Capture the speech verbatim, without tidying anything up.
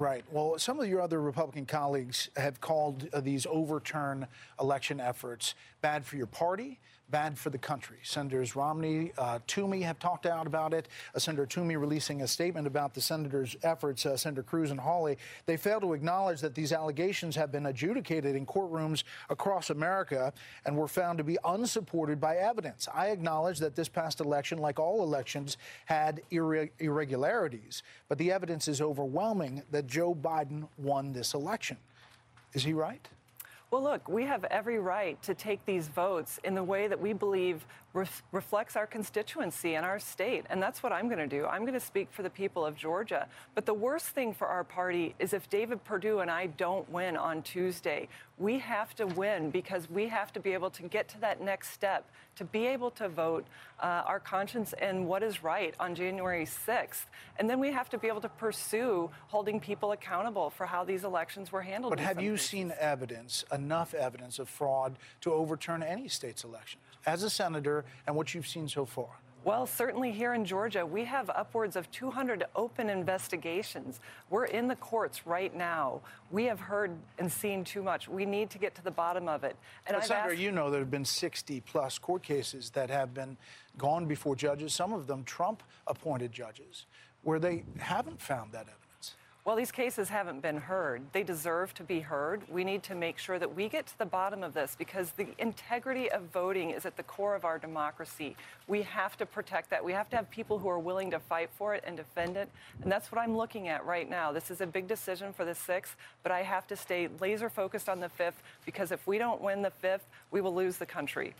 Right. Well, some of your other Republican colleagues have called uh, these overturn election efforts bad for your party, bad for the country. Senators Romney, uh, Toomey have talked out about it. Uh, Senator Toomey releasing a statement about the senators' efforts, uh, Senator Cruz and Hawley. They fail to acknowledge that these allegations have been adjudicated in courtrooms across America and were found to be unsupported by evidence. I acknowledge that this past election, like all elections, had irre- irregularities, but the evidence is overwhelming that Joe Biden won this election. Is he right? Well, look, we have every right to take these votes in the way that we believe ref- reflects our constituency and our state. And that's what I'm going to do. I'm going to speak for the people of Georgia. But the worst thing for our party is if David Perdue and I don't win on Tuesday. We have to win because we have to be able to get to that next step, to be able to vote uh, our conscience and what is right on January sixth. And then we have to be able to pursue holding people accountable for how these elections were handled. But have you seen evidence, enough evidence of fraud to overturn any state's election as a senator and what you've seen so far? Well, certainly here in Georgia, we have upwards of two hundred open investigations. We're in the courts right now. We have heard and seen too much. We need to get to the bottom of it. And but I've Senator, asked- you know there have been sixty plus court cases that have been gone before judges, some of them Trump-appointed judges, where they haven't found that evidence. Well, these cases haven't been heard. They deserve to be heard. We need to make sure that we get to the bottom of this because the integrity of voting is at the core of our democracy. We have to protect that. We have to have people who are willing to fight for it and defend it. And that's what I'm looking at right now. This is a big decision for the sixth, but I have to stay laser focused on the fifth because if we don't win the fifth, we will lose the country.